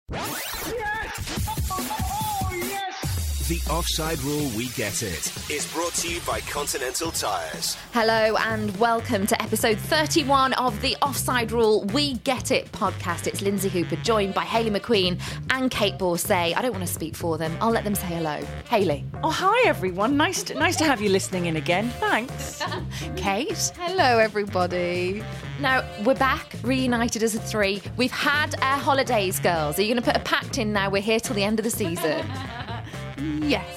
The Offside Rule, We Get It, is brought to you by Continental Tires. Hello and welcome to episode 31 of the Offside Rule, We Get It podcast. It's Lindsay Hooper, joined by Hayley McQueen and Kate Borsay. I don't want to speak for them. I'll let them say hello. Hayley. Oh, hi, everyone. Nice to have you listening in again. Thanks. Kate. Hello, everybody. Now, we're back, reunited as a three. We've had our holidays, girls. Are you going to put a pact in now? We're here till the end of the season. Yes.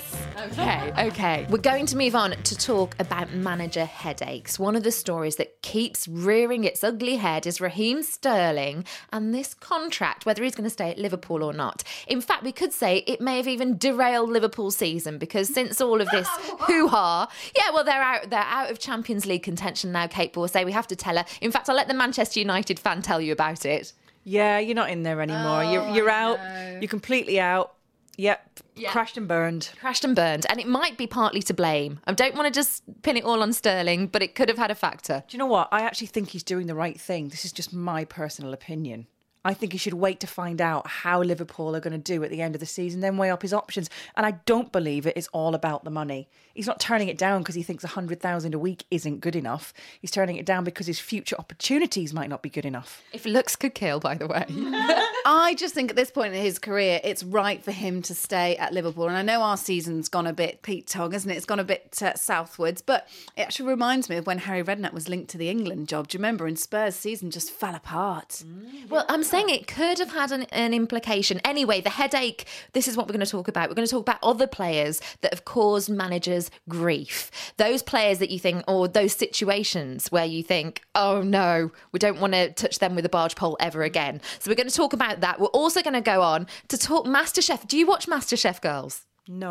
Okay. We're going to move on to talk about manager headaches. One of the stories that keeps rearing its ugly head is Raheem Sterling and this contract, whether he's going to stay at Liverpool or not. In fact, we could say it may have even derailed Liverpool's season because since all of this hoo-ha, they're out of Champions League contention now, Kate Borsay. We have to tell her. In fact, I'll let the Manchester United fan tell you about it. Yeah, you're not in there anymore. You're out. No. You're completely out. Yep. Crashed and burned. And it might be partly to blame. I don't want to just pin it all on Sterling, but it could have had a factor. Do you know what? I actually think he's doing the right thing. This is just my personal opinion. I think he should wait to find out how Liverpool are going to do at the end of the season, then weigh up his options. And I don't believe it is all about the money. He's not turning it down because he thinks 100,000 a week isn't good enough. He's turning it down because his future opportunities might not be good enough. If looks could kill, by the way. I just think at this point in his career, it's right for him to stay at Liverpool. And I know our season's gone a bit Pete Tong, isn't it? It's gone a bit southwards. But it actually reminds me of when Harry Redknapp was linked to the England job. Do you remember? And Spurs' season just fell apart. Well, I'm saying it could have had an implication. Anyway, the headache, this is what we're going to talk about. We're going to talk about other players that have caused managers grief. Those players that you think, or those situations where you think, oh no, we don't want to touch them with a barge pole ever again. So we're going to talk about that. We're also going to go on to talk MasterChef. Do you watch MasterChef, girls?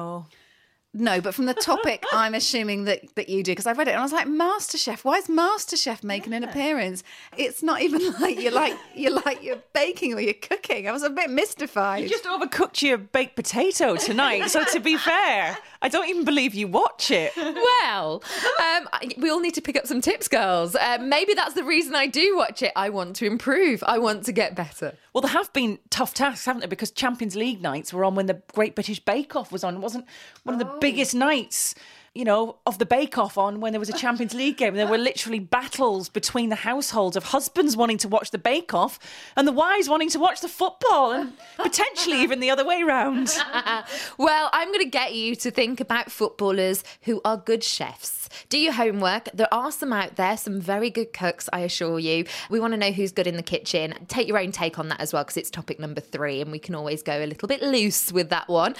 No, but from the topic, I'm assuming that you do, because I read it and I was like, MasterChef, why is MasterChef making an appearance? It's not even like you're baking or you're cooking. I was a bit mystified. You just overcooked your baked potato tonight, so to be fair, I don't even believe you watch it. Well, we all need to pick up some tips, girls. Maybe that's the reason I do watch it. I want to improve. I want to get better. Well, there have been tough tasks, haven't there? Because Champions League nights were on when the Great British Bake Off was on. It wasn't one of the biggest nights, of the Bake Off on when there was a Champions League game. There were literally battles between the households of husbands wanting to watch the Bake Off and the wives wanting to watch the football, and potentially even the other way round. Well, I'm going to get you to think about footballers who are good chefs. Do your homework. There are some out there, some very good cooks, I assure you. We want to know who's good in the kitchen. Take your own take on that as well, because it's topic number 3 and we can always go a little bit loose with that one.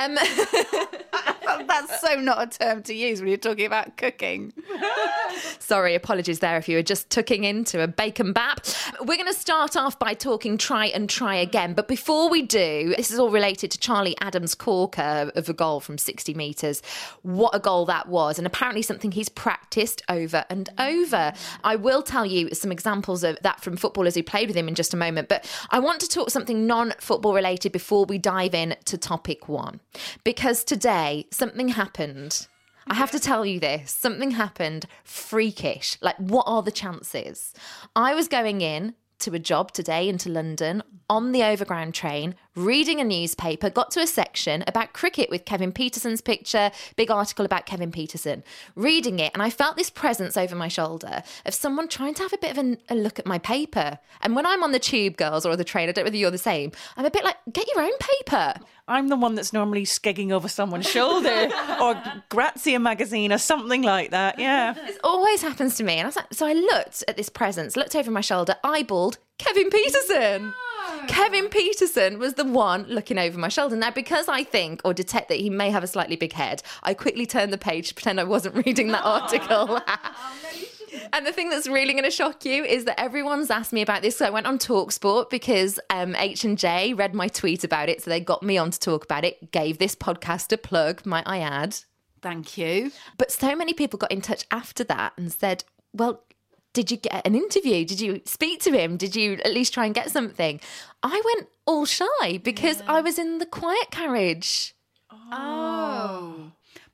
That's so not a term to use when you're talking about cooking. Sorry, apologies there if you were just tucking into a bacon bap. We're going to start off by talking try and try again. But before we do, this is all related to Charlie Adams' corker of a goal from 60 metres. What a goal that was. And apparently something he's practised over and over. I will tell you some examples of that from footballers who played with him in just a moment. But I want to talk something non-football related before we dive in to topic 1. Because today something happened. I have to tell you this. Something happened freakish. Like, what are the chances? I was going in to a job today into London on the Overground train, reading a newspaper, got to a section about cricket with Kevin Pietersen's picture, big article about Kevin Pietersen. Reading it, and I felt this presence over my shoulder of someone trying to have a bit of a look at my paper. And when I'm on the tube, girls, or the train, I don't know whether you're the same, I'm a bit like, get your own paper. I'm the one that's normally skegging over someone's shoulder or Grazia magazine or something like that, yeah. This always happens to me. And I was like, so I looked at this presence, looked over my shoulder, eyeballed Kevin Pietersen. Oh. Kevin Pietersen was the one looking over my shoulder. Now, because I think or detect that he may have a slightly big head, I quickly turned the page to pretend I wasn't reading that article. And the thing that's really going to shock you is that everyone's asked me about this. So I went on TalkSport because H&J read my tweet about it. So they got me on to talk about it, gave this podcast a plug, might I add. Thank you. But so many people got in touch after that and said, well, did you get an interview? Did you speak to him? Did you at least try and get something? I went all shy because I was in the quiet carriage. Oh.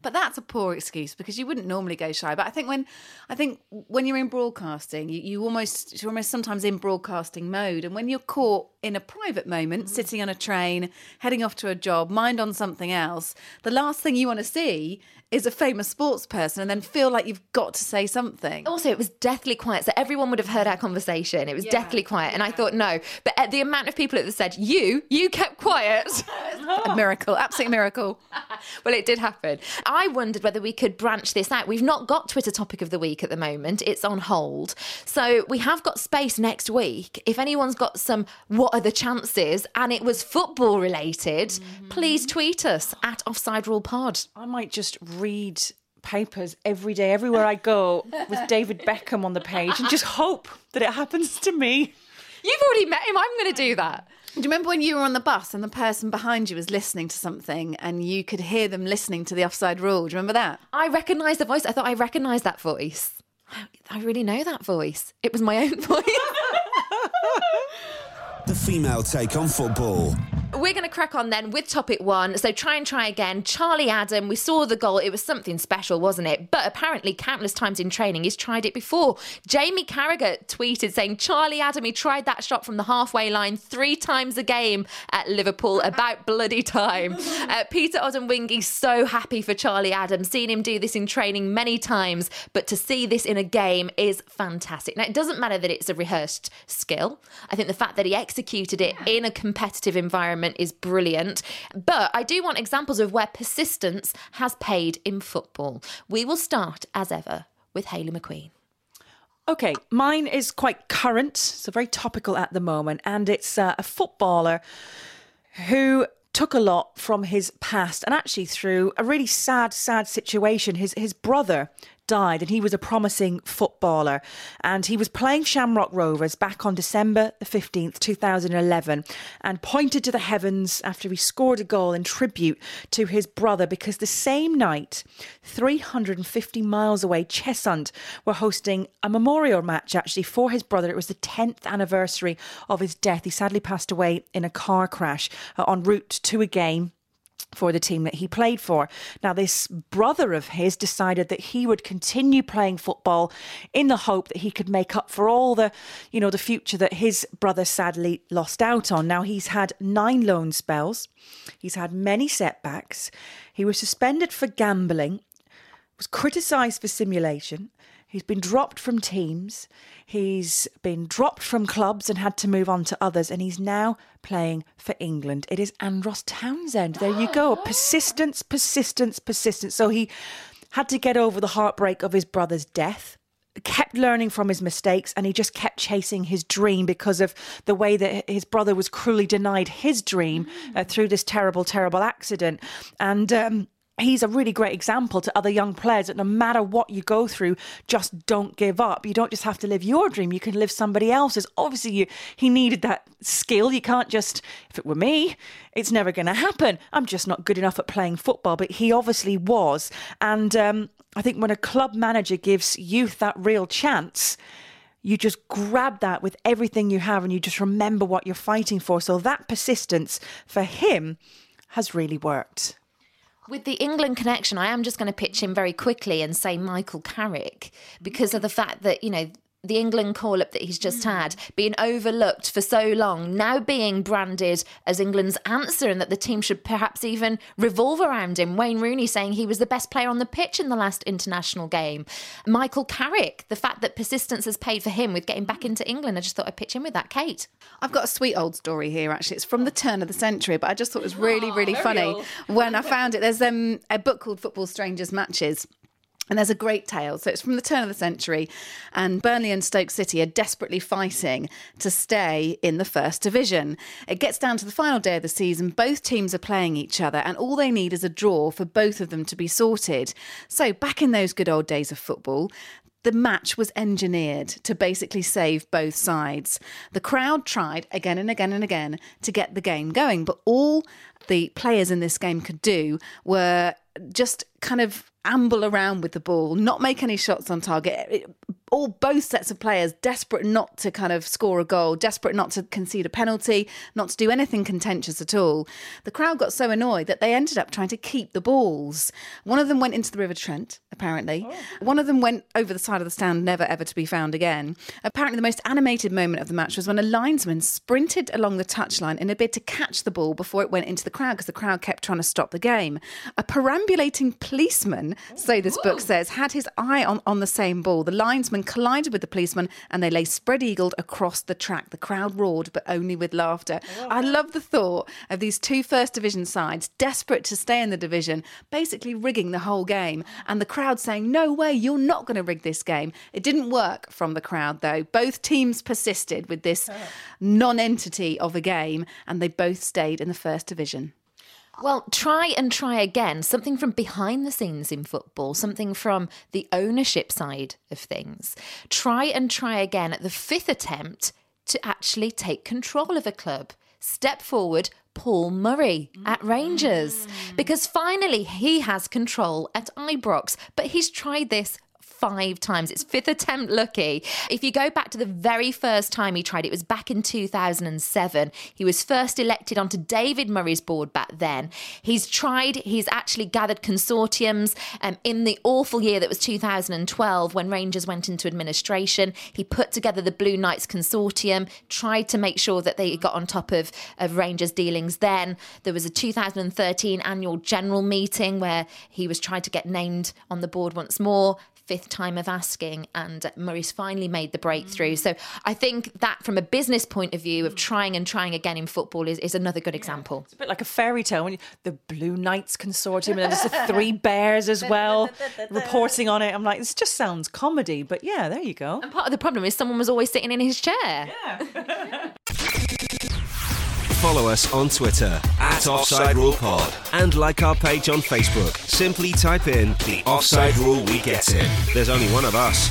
But that's a poor excuse because you wouldn't normally go shy. But I think when you're in broadcasting, you're almost sometimes in broadcasting mode. And when you're caught in a private moment, sitting on a train, heading off to a job, mind on something else, the last thing you want to see is a famous sports person and then feel like you've got to say something. Also, it was deathly quiet, so everyone would have heard our conversation. It was deathly quiet, and I thought, no. But the amount of people that said, you kept quiet. A miracle, absolute miracle. Well, it did happen. I wondered whether we could branch this out. We've not got Twitter Topic of the Week at the moment. It's on hold. So we have got space next week. If anyone's got some, what are the chances, and it was football related, please tweet us at Offside Rule Pod. I might just read papers every day, everywhere I go, with David Beckham on the page and just hope that it happens to me. You've already met him. I'm going to do that. Do you remember when you were on the bus and the person behind you was listening to something and you could hear them listening to the Offside Rule? Do you remember that? I recognised the voice. I thought I recognised that voice. I really know that voice. It was my own voice. The female take on football. We're going to crack on then with topic one. So try and try again. Charlie Adam, we saw the goal. It was something special, wasn't it? But apparently countless times in training, he's tried it before. Jamie Carragher tweeted saying, Charlie Adam, he tried that shot from the halfway line 3 times a game at Liverpool. About bloody time. Peter Odemwingie, so happy for Charlie Adam. Seen him do this in training many times, but to see this in a game is fantastic. Now, it doesn't matter that it's a rehearsed skill. I think the fact that he executed it in a competitive environment is brilliant. But I do want examples of where persistence has paid in football. We will start, as ever, with Hayley McQueen. Okay, mine is quite current, so very topical at the moment, and it's a footballer who took a lot from his past and actually through a really sad situation. His brother died and he was a promising footballer and he was playing Shamrock Rovers back on December the 15th, 2011 and pointed to the heavens after he scored a goal in tribute to his brother because the same night, 350 miles away, Cheshunt were hosting a memorial match actually for his brother. It was the 10th anniversary of his death. He sadly passed away in a car crash en route to a game for the team that he played for. Now, this brother of his decided that he would continue playing football in the hope that he could make up for all the future that his brother sadly lost out on. Now, he's had 9 loan spells. He's had many setbacks. He was suspended for gambling, was criticised for simulation. He's been dropped from teams. He's been dropped from clubs and had to move on to others. And he's now playing for England. It is Andros Townsend. There you go. Persistence. So he had to get over the heartbreak of his brother's death, kept learning from his mistakes, and he just kept chasing his dream because of the way that his brother was cruelly denied his dream through this terrible accident. And he's a really great example to other young players that no matter what you go through, just don't give up. You don't just have to live your dream, you can live somebody else's. Obviously, he needed that skill. You can't just, if it were me, it's never going to happen. I'm just not good enough at playing football, but he obviously was. And I think when a club manager gives youth that real chance, you just grab that with everything you have and you just remember what you're fighting for. So that persistence for him has really worked. With the England connection, I am just going to pitch in very quickly and say Michael Carrick because of the fact that, the England call-up that he's just had, being overlooked for so long, now being branded as England's answer and that the team should perhaps even revolve around him. Wayne Rooney saying he was the best player on the pitch in the last international game. Michael Carrick, the fact that persistence has paid for him with getting back into England. I just thought I'd pitch in with that, Kate. I've got a sweet old story here, actually. It's from the turn of the century, but I just thought it was really funny when I found it. There's a book called Football Strangers Matches. And there's a great tale. So it's from the turn of the century and Burnley and Stoke City are desperately fighting to stay in the First Division. It gets down to the final day of the season. Both teams are playing each other and all they need is a draw for both of them to be sorted. So back in those good old days of football, the match was engineered to basically save both sides. The crowd tried again and again to get the game going, but all the players in this game could do were just kind of amble around with the ball, not make any shots on target. both sets of players desperate not to kind of score a goal, desperate not to concede a penalty, not to do anything contentious at all. The crowd got so annoyed that they ended up trying to keep the balls. One of them went into the River Trent, apparently. One of them went over the side of the stand, never ever to be found again. Apparently the most animated moment of the match was when a linesman sprinted along the touchline in a bid to catch the ball before it went into the crowd, because the crowd kept trying to stop the game. A perambulating policeman, so this book says, had his eye on the same ball. The linesman collided with the policeman and they lay spread-eagled across the track. The crowd roared, but only with laughter. I love the thought of these two First Division sides, desperate to stay in the division, basically rigging the whole game. And the crowd saying, no way, you're not going to rig this game. It didn't work from the crowd, though. Both teams persisted with this non-entity of a game, and they both stayed in the First Division. Well, try and try again. Something from behind the scenes in football, something from the ownership side of things. Try and try again at the fifth attempt to actually take control of a club. Step forward, Paul Murray at Rangers. Because finally he has control at Ibrox. But he's tried this 5 times. It's fifth attempt lucky. If you go back to the very first time he tried, it was back in 2007. He was first elected onto David Murray's board back then. He's actually gathered consortiums. In the awful year that was 2012, when Rangers went into administration, he put together the Blue Knights Consortium, tried to make sure that they got on top of Rangers dealings then. There was a 2013 annual general meeting where he was trying to get named on the board once more. 5th time of asking, and Murray's finally made the breakthrough. So I think that from a business point of view of trying and trying again in football is another good example. It's a bit like a fairy tale. The Blue Knights Consortium, and then there's the 3 bears as well reporting on it. I'm like, this just sounds comedy, but yeah, there you go. And part of the problem is someone was always sitting in his chair. Yeah. Follow us on Twitter @OffsideRulePod and like our page on Facebook. Simply type in the Offside Rule We Get It. There's only one of us.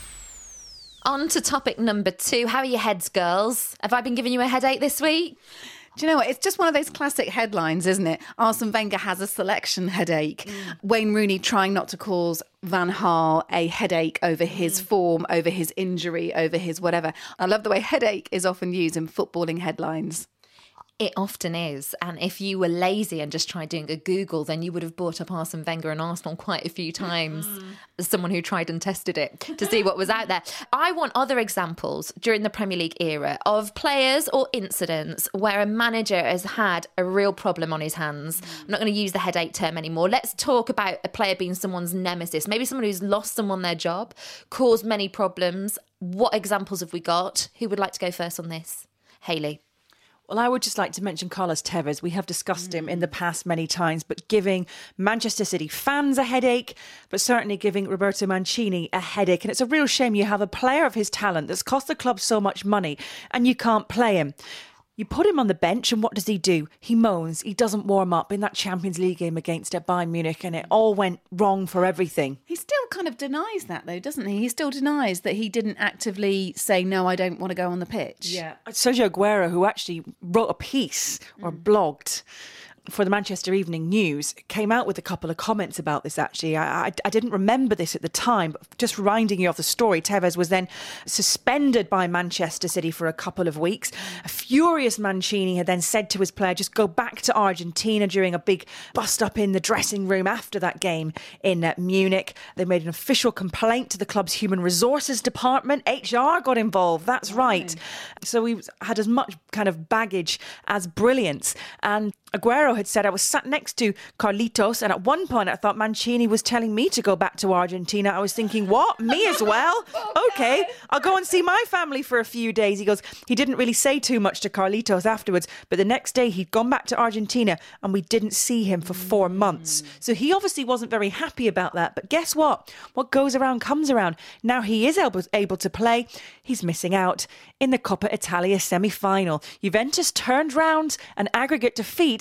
On to topic number 2. How are your heads, girls? Have I been giving you a headache this week? Do you know what? It's just one of those classic headlines, isn't it? Arsene Wenger has a selection headache. Wayne Rooney trying not to cause Van Gaal a headache over his form, over his injury, over his whatever. I love the way headache is often used in footballing headlines. It often is. And if you were lazy and just tried doing a Google, then you would have brought up Arsene Wenger and Arsenal quite a few times as someone who tried and tested it to see what was out there. I want other examples during the Premier League era of players or incidents where a manager has had a real problem on his hands. I'm not going to use the headache term anymore. Let's talk about a player being someone's nemesis. Maybe someone who's lost someone their job, caused many problems. What examples have we got? Who would like to go first on this? Hayley. Well, I would just like to mention Carlos Tevez. We have discussed him in the past many times, but giving Manchester City fans a headache, but certainly giving Roberto Mancini a headache. And it's a real shame you have a player of his talent that's cost the club so much money and you can't play him. You put him on the bench and what does he do? He moans. He doesn't warm up in that Champions League game against Bayern Munich, and it all went wrong for everything. He still kind of denies that though, doesn't he? He still denies that he didn't actively say, no, I don't want to go on the pitch. Yeah. Sergio Aguero, who actually wrote a piece or blogged for the Manchester Evening News, came out with a couple of comments about this, actually. I didn't remember this at the time, but just reminding you of the story, Tevez was then suspended by Manchester City for a couple of weeks. A furious Mancini had then said to his player, just go back to Argentina during a big bust-up in the dressing room after that game in Munich. They made an official complaint to the club's human resources department. HR got involved, that's right. So he had as much kind of baggage as brilliance. And Aguero had said, I was sat next to Carlitos, and at one point I thought Mancini was telling me to go back to Argentina. I was thinking, what? Me as well? Okay, I'll go and see my family for a few days. He goes, he didn't really say too much to Carlitos afterwards, but the next day he'd gone back to Argentina and we didn't see him for 4 months. So he obviously wasn't very happy about that. But guess what? What goes around comes around. Now he is able to play. He's missing out in the Coppa Italia semi-final. Juventus turned round an aggregate defeat and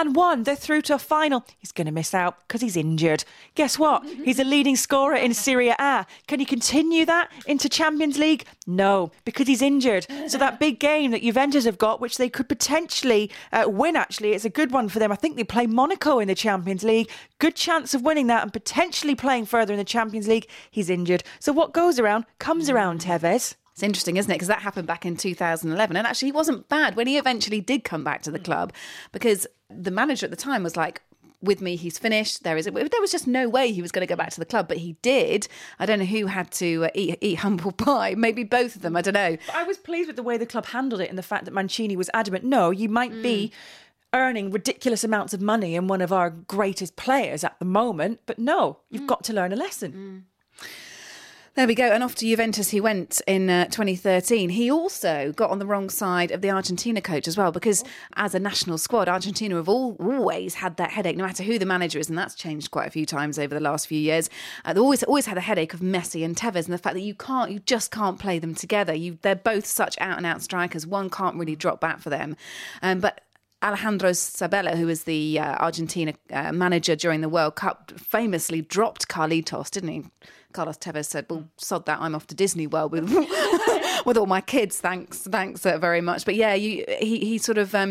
1-1. They're through to a final. He's going to miss out because he's injured. Guess what? He's a leading scorer in Serie A. Can he continue that into Champions League? No, because he's injured. So that big game that Juventus have got, which they could potentially win, actually, it's a good one for them. I think they play Monaco in the Champions League. Good chance of winning that and potentially playing further in the Champions League. He's injured. So what goes around comes around, Tevez. It's interesting, isn't it? Because that happened back in 2011. And actually, he wasn't bad when he eventually did come back to the club, because the manager at the time was like, with me, he's finished. There was just no way he was going to go back to the club, but he did. I don't know who had to eat humble pie. Maybe both of them. I don't know. But I was pleased with the way the club handled it and the fact that Mancini was adamant. No, you might be earning ridiculous amounts of money and one of our greatest players at the moment, but no, you've got to learn a lesson. There we go. And off to Juventus he went in 2013. He also got on the wrong side of the Argentina coach as well, because as a national squad, Argentina have always had that headache, no matter who the manager is, and that's changed quite a few times over the last few years. They always had a headache of Messi and Tevez, and the fact that you just can't play them together. They're both such out-and-out strikers. One can't really drop back for them. But Alejandro Sabella, who was the Argentina manager during the World Cup, famously dropped Carlitos, didn't he? Carlos Tevez said, well, sod that, I'm off to Disney World with with all my kids, thanks very much. But yeah, he sort of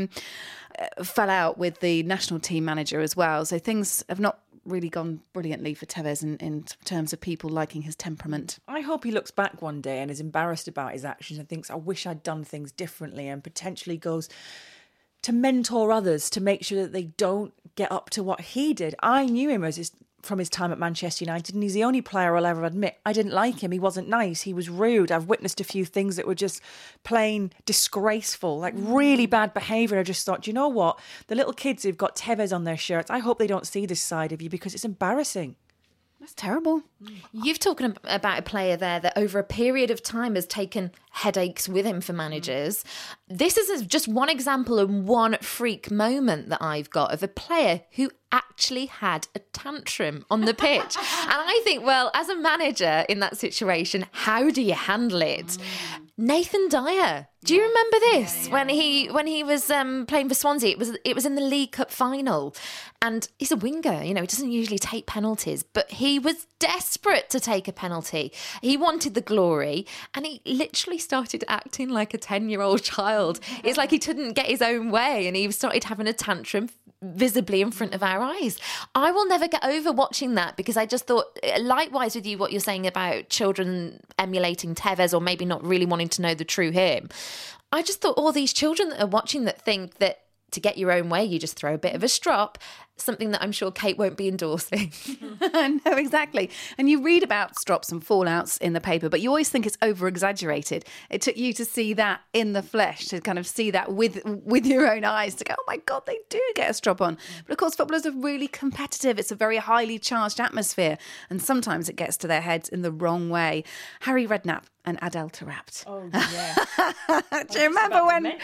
fell out with the national team manager as well. So things have not really gone brilliantly for Tevez in terms of people liking his temperament. I hope he looks back one day and is embarrassed about his actions and thinks, I wish I'd done things differently, and potentially goes to mentor others to make sure that they don't get up to what he did. I knew him from his time at Manchester United, and he's the only player I'll ever admit I didn't like him. He wasn't nice. He was rude. I've witnessed a few things that were just plain disgraceful, like really bad behaviour. I just thought, you know what? The little kids who've got Tevez on their shirts, I hope they don't see this side of you, because it's embarrassing. That's terrible. You've talked about a player there that over a period of time has taken headaches with him for managers. This is just one example and one freak moment that I've got of a player who actually had a tantrum on the pitch. And I think, well, as a manager in that situation, how do you handle it? Nathan Dyer. Do you remember this? When he was playing for Swansea, it was in the League Cup final, and he's a winger. You know, he doesn't usually take penalties, but he was desperate to take a penalty. He wanted the glory, and he literally started acting like a 10-year-old child. It's like he couldn't get his own way, and he started having a tantrum visibly in front of our eyes. I will never get over watching that, because I just thought, likewise with you, what you're saying about children emulating Tevez or maybe not really wanting to know the true him. I just thought all these children that are watching that think that to get your own way, you just throw a bit of a strop, something that I'm sure Kate won't be endorsing. No, exactly. And you read about strops and fallouts in the paper, but you always think it's over-exaggerated. It took you to see that in the flesh, to kind of see that with your own eyes, to go, oh my God, they do get a strop on. But of course, footballers are really competitive. It's a very highly charged atmosphere, and sometimes it gets to their heads in the wrong way. Harry Redknapp and Adel Taarabt. Oh, yeah. Do you remember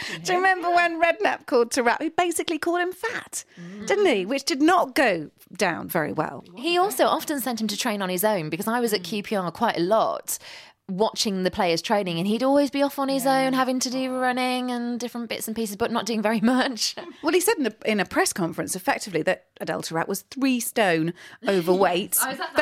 when Redknapp called Taarabt? He basically called him fat, didn't he? Which did not go down very well. He also often sent him to train on his own, because I was at QPR quite a lot watching the players training, and he'd always be off on his own, having to do running and different bits and pieces, but not doing very much. Well, he said in a press conference, effectively, that Adel Taarabt was 3 stone overweight.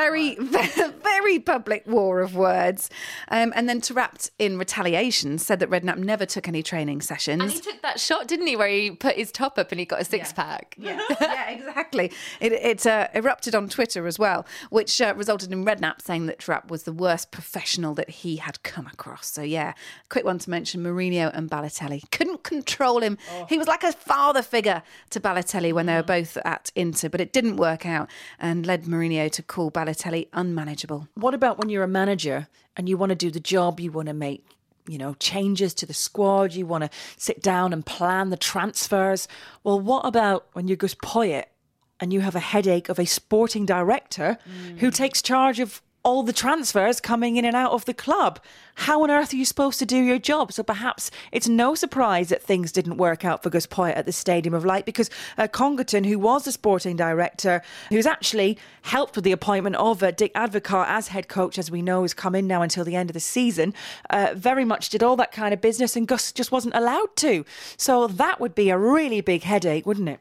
Very public war of words. And then Taarabt, in retaliation, said that Redknapp never took any training sessions. And he took that shot, didn't he, where he put his top up and he got a six-pack? Yeah, exactly. It erupted on Twitter as well, which resulted in Redknapp saying that Taarabt was the worst professional that he had come across. So yeah, quick one to mention, Mourinho and Balotelli. Couldn't control him. He was like a father figure to Balotelli when they were both at Inter, but it didn't work out and led Mourinho to call Balotelli unmanageable. What about when you're a manager and you want to do the job, you want to make, changes to the squad, you want to sit down and plan the transfers? Well, what about when you're Gus Poyet and you have a headache of a sporting director who takes charge of all the transfers coming in and out of the club? How on earth are you supposed to do your job? So perhaps it's no surprise that things didn't work out for Gus Poyet at the Stadium of Light, because Congerton, who was the sporting director, who's actually helped with the appointment of Dick Advocaat as head coach, as we know, has come in now until the end of the season, very much did all that kind of business, and Gus just wasn't allowed to. So that would be a really big headache, wouldn't it?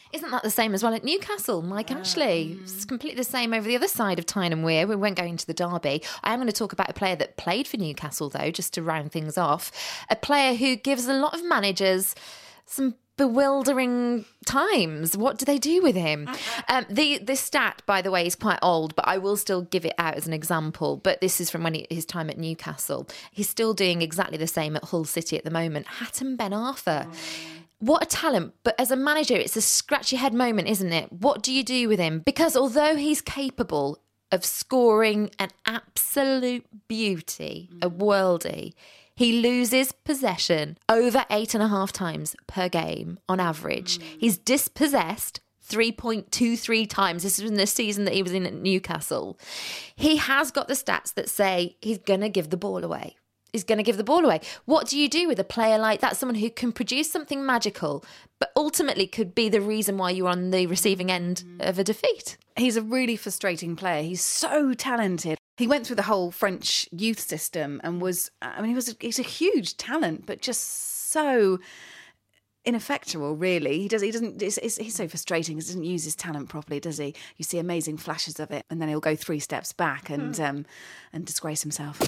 Isn't that the same as well at Newcastle? Mike Ashley. It's completely the same over the other side of Tyne and Wear. We won't go into the derby. I am going to talk about a player that played for Newcastle, though, just to round things off. A player who gives a lot of managers some bewildering times. What do they do with him? This stat, by the way, is quite old, but I will still give it out as an example. But this is from his time at Newcastle. He's still doing exactly the same at Hull City at the moment. Hatem Ben Arfa. What a talent. But as a manager, it's a scratch your head moment, isn't it? What do you do with him? Because although he's capable of scoring an absolute beauty, a worldie, he loses possession over 8.5 times per game on average. He's dispossessed 3.23 times. This was in the season that he was in at Newcastle. He has got the stats that say he's going to give the ball away. He's going to give the ball away. What do you do with a player like that? Someone who can produce something magical, but ultimately could be the reason why you're on the receiving end of a defeat. He's a really frustrating player. He's so talented. He went through the whole French youth system and he's a huge talent, but just so ineffectual, really. He's so frustrating. He doesn't use his talent properly, does he? You see amazing flashes of it, and then he'll go 3 steps back and disgrace himself.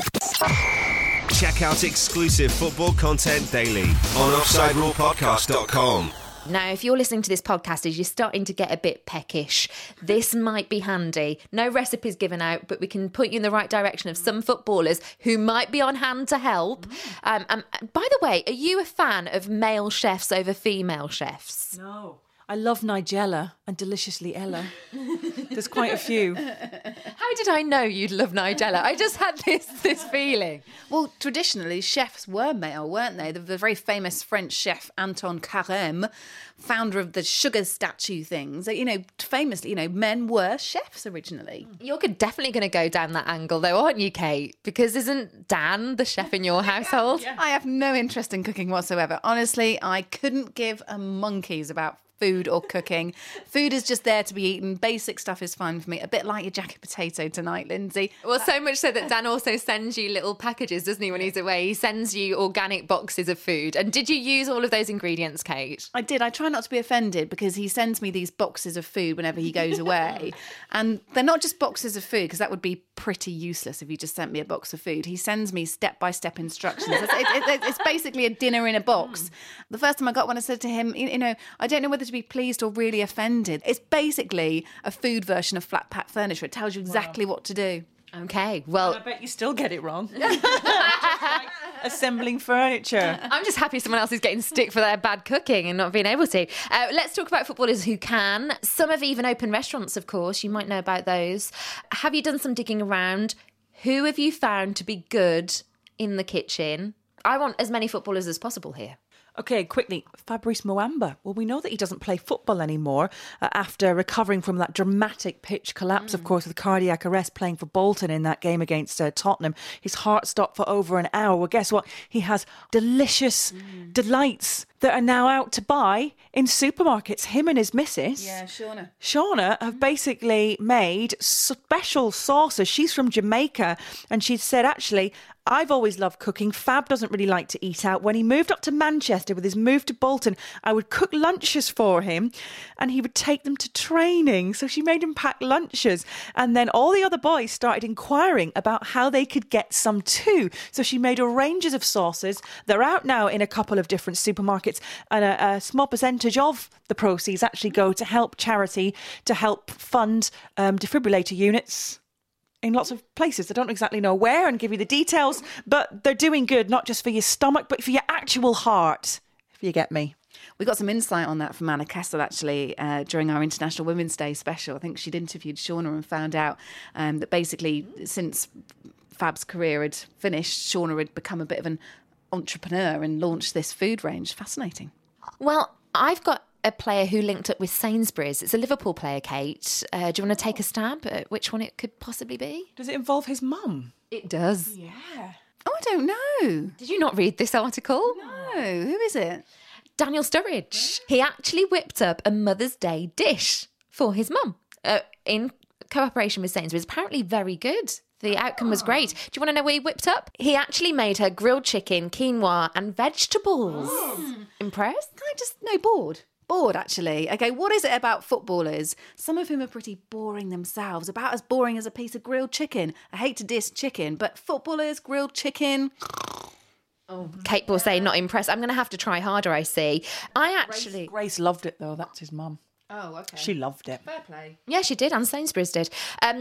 Check out exclusive football content daily on OffsideRulePodcast.com. Now, if you're listening to this podcast as you're starting to get a bit peckish, this might be handy. No recipes given out, but we can point you in the right direction of some footballers who might be on hand to help. By the way, are you a fan of male chefs over female chefs? No. I love Nigella and Deliciously Ella. There's quite a few. How did I know you'd love Nigella? I just had this feeling. Well, traditionally, chefs were male, weren't they? The very famous French chef Anton Carême, founder of the sugar statue things. Famously, men were chefs originally. You're definitely going to go down that angle, though, aren't you, Kate? Because isn't Dan the chef in your household? Yeah. I have no interest in cooking whatsoever. Honestly, I couldn't give a monkey's about food or cooking. Food is just there to be eaten. Basic stuff is fine for me. A bit like your jacket potato tonight, Lindsay. Well, so much so that Dan also sends you little packages, doesn't he, when he's away? He sends you organic boxes of food. And did you use all of those ingredients, Kate? I did. I try not to be offended because he sends me these boxes of food whenever he goes away. And they're not just boxes of food, because that would be pretty useless if he just sent me a box of food. He sends me step-by-step instructions. It's basically a dinner in a box. The first time I got one, I said to him, I don't know whether to be pleased or really offended. It's basically a food version of flat pack furniture. It tells you exactly what to do. Okay, well... I bet you still get it wrong. Just like assembling furniture. I'm just happy someone else is getting stick for their bad cooking and not being able to. Let's talk about footballers who can. Some have even opened restaurants, of course. You might know about those. Have you done some digging around? Who have you found to be good in the kitchen? I want as many footballers as possible here. Okay, quickly, Fabrice Muamba. Well, we know that he doesn't play football anymore after recovering from that dramatic pitch collapse, of course, with cardiac arrest playing for Bolton in that game against Tottenham. His heart stopped for over an hour. Well, guess what? He has delicious delights that are now out to buy in supermarkets. Him and his missus, Shauna, have basically made special sauces. She's from Jamaica, and she said, actually, I've always loved cooking. Fab doesn't really like to eat out. When he moved up to Manchester with his move to Bolton, I would cook lunches for him and he would take them to training. So she made him pack lunches. And then all the other boys started inquiring about how they could get some too. So she made a ranges of sauces. They're out now in a couple of different supermarkets, and a small percentage of the proceeds actually go to help charity, to help fund defibrillator units in lots of places. I don't exactly know where and give you the details, but they're doing good, not just for your stomach, but for your actual heart, if you get me. We got some insight on that from Anna Kessel, actually, during our International Women's Day special. I think she'd interviewed Shauna and found out that basically since Fab's career had finished, Shauna had become a bit of an entrepreneur and launched this food range. Fascinating. Well, I've got a player who linked up with Sainsbury's. It's a Liverpool player, Kate. Do you want to take a stab at which one it could possibly be? Does it involve his mum? It does. Yeah. Oh, I don't know. Did you not read this article? No. Who is it? Daniel Sturridge. He actually whipped up a Mother's Day dish for his mum in cooperation with Sainsbury's. Apparently very good. The outcome was great. Do you want to know what he whipped up? He actually made her grilled chicken, quinoa and vegetables. Impressed? Bored. bored, actually. Okay, what is it about footballers, some of whom are pretty boring themselves, about as boring as a piece of grilled chicken? I hate to diss chicken, but footballers, grilled chicken... Kate Borsay, not impressed. I'm going to have to try harder, I see. Grace loved it, though. That's his mum. Oh, okay. She loved it. Fair play. Yeah, she did. Anne Sainsbury's did.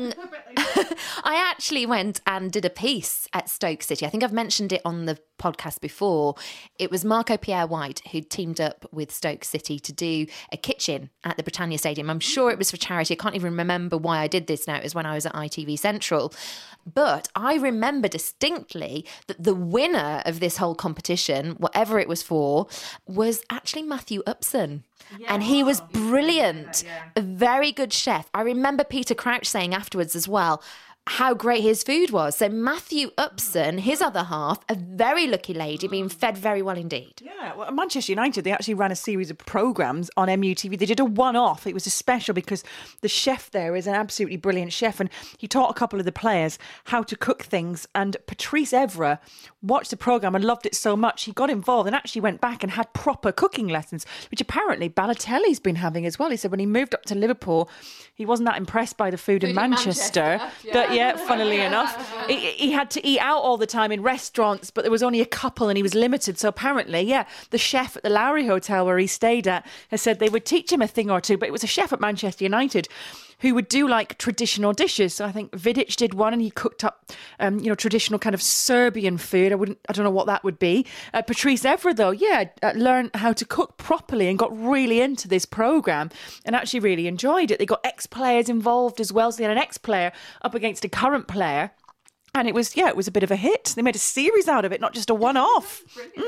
I actually went and did a piece at Stoke City. I think I've mentioned it on the podcast before. It was Marco Pierre White who teamed up with Stoke City to do a kitchen at the Britannia Stadium. I'm sure it was for charity. I can't even remember why I did this now. It was when I was at ITV Central. But I remember distinctly that the winner of this whole competition, whatever it was for, was actually Matthew Upson. Yeah. And he was brilliant, a very good chef. I remember Peter Crouch saying afterwards as well how great his food was. So Matthew Upson, his other half, a very lucky lady, being fed very well indeed. Yeah, well, at Manchester United, they actually ran a series of programmes on MUTV. They did a one-off. It was a special because the chef there is an absolutely brilliant chef, and he taught a couple of the players how to cook things. And Patrice Evra watched the programme and loved it so much, he got involved and actually went back and had proper cooking lessons, which apparently Balotelli's been having as well. He said when he moved up to Liverpool, he wasn't that impressed by the food in Manchester. Yeah, funnily enough. He had to eat out all the time in restaurants, but there was only a couple and he was limited. So apparently, the chef at the Lowry Hotel where he stayed at has said they would teach him a thing or two, but it was a chef at Manchester United who would do like traditional dishes. So I think Vidic did one and he cooked up, traditional kind of Serbian food. I don't know what that would be. Patrice Evra, though, learned how to cook properly and got really into this programme and actually really enjoyed it. They got ex-players involved as well. So they had an ex-player up against a current player. And it was a bit of a hit. They made a series out of it, not just a one-off.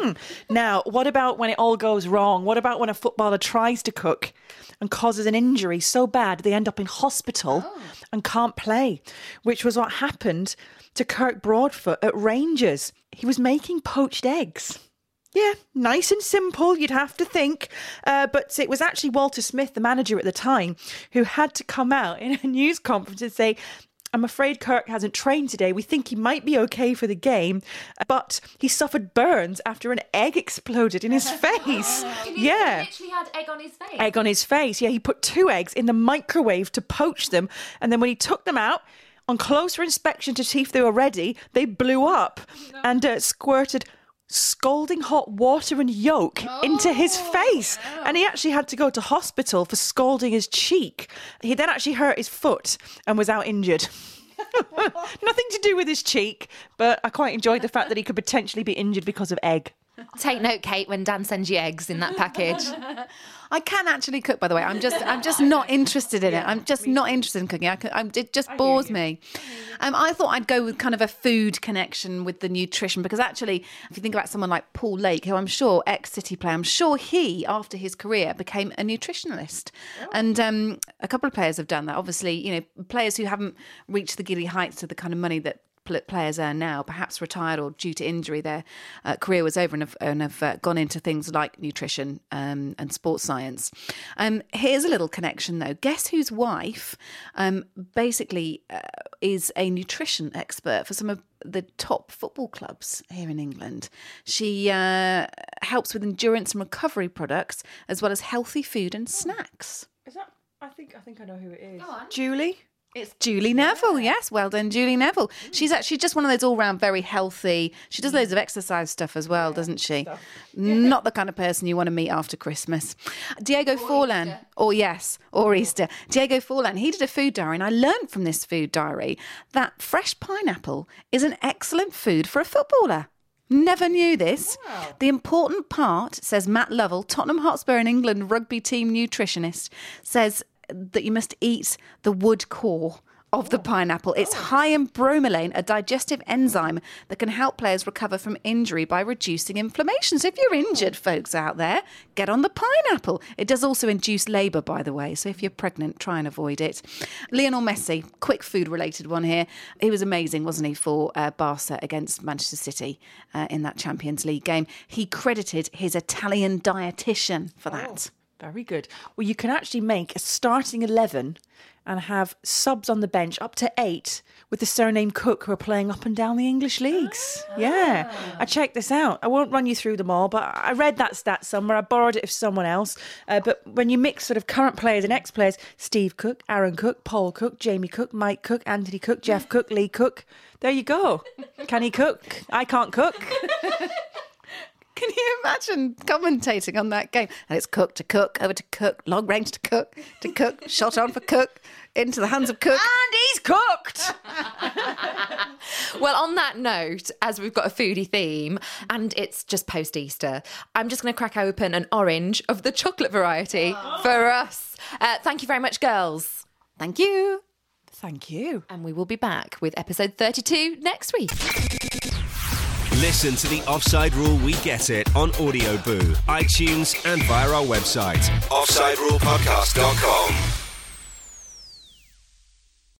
Now, what about when it all goes wrong? What about when a footballer tries to cook and causes an injury so bad they end up in hospital and can't play? Which was what happened to Kirk Broadfoot at Rangers. He was making poached eggs. Yeah, nice and simple, you'd have to think. But it was actually Walter Smith, the manager at the time, who had to come out in a news conference and say, I'm afraid Kirk hasn't trained today. We think he might be okay for the game, but he suffered burns after an egg exploded in his face. He literally had egg on his face. Egg on his face. Yeah, he put 2 eggs in the microwave to poach them. And then when he took them out, on closer inspection to see if they were ready, they blew up and squirted scalding hot water and yolk into his face. And he actually had to go to hospital for scalding his cheek. He then actually hurt his foot and was out injured. Nothing to do with his cheek, but I quite enjoyed the fact that he could potentially be injured because of egg. Take note, Kate, when Dan sends you eggs in that package. I can actually cook, by the way. I'm just not interested in it. I'm just not interested in cooking. It just bores me. I thought I'd go with kind of a food connection with the nutrition because actually, if you think about someone like Paul Lake, who I'm sure ex-City player, I'm sure he, after his career, became a nutritionalist. And a couple of players have done that. Obviously, players who haven't reached the giddy heights of the kind of money that players earn now, perhaps retired or due to injury, their career was over and have gone into things like nutrition and sports science. Here's a little connection though. Guess whose wife basically is a nutrition expert for some of the top football clubs here in England. She helps with endurance and recovery products as well as healthy food and snacks. Is that? I think I know who it is. Go on. Julie? It's Julie Neville, yes. Well done, Julie Neville. She's actually just one of those all-round very healthy... She does loads of exercise stuff as well, doesn't she? Not the kind of person you want to meet after Christmas. Diego Forlan. Or Easter. Diego Forlan, he did a food diary, and I learned from this food diary that fresh pineapple is an excellent food for a footballer. Never knew this. Wow. The important part, says Matt Lovell, Tottenham Hotspur and England rugby team nutritionist, says that you must eat the wood core of the pineapple. It's high in bromelain, a digestive enzyme that can help players recover from injury by reducing inflammation. So if you're injured, folks out there, get on the pineapple. It does also induce labour, by the way. So if you're pregnant, try and avoid it. Lionel Messi, quick food-related one here. He was amazing, wasn't he, for Barca against Manchester City in that Champions League game. He credited his Italian dietitian for that. Very good. Well, you can actually make a starting 11 and have subs on the bench, up to 8, with the surname Cook, who are playing up and down the English leagues. Yeah, I checked this out. I won't run you through them all, but I read that stat somewhere. I borrowed it of someone else. But when you mix sort of current players and ex-players, Steve Cook, Aaron Cook, Paul Cook, Jamie Cook, Mike Cook, Anthony Cook, Jeff Cook, Lee Cook. There you go. Can he cook? I can't cook. Can you imagine commentating on that game? And it's Cook to Cook, over to Cook, long range to Cook, shot on for Cook, into the hands of Cook. And he's cooked! Well, on that note, as we've got a foodie theme and it's just post-Easter, I'm just going to crack open an orange of the chocolate variety for us. Thank you very much, girls. Thank you. Thank you. And we will be back with episode 32 next week. Listen to the Offside Rule We Get It on Audio Boo, iTunes and via our website, offsiderulepodcast.com.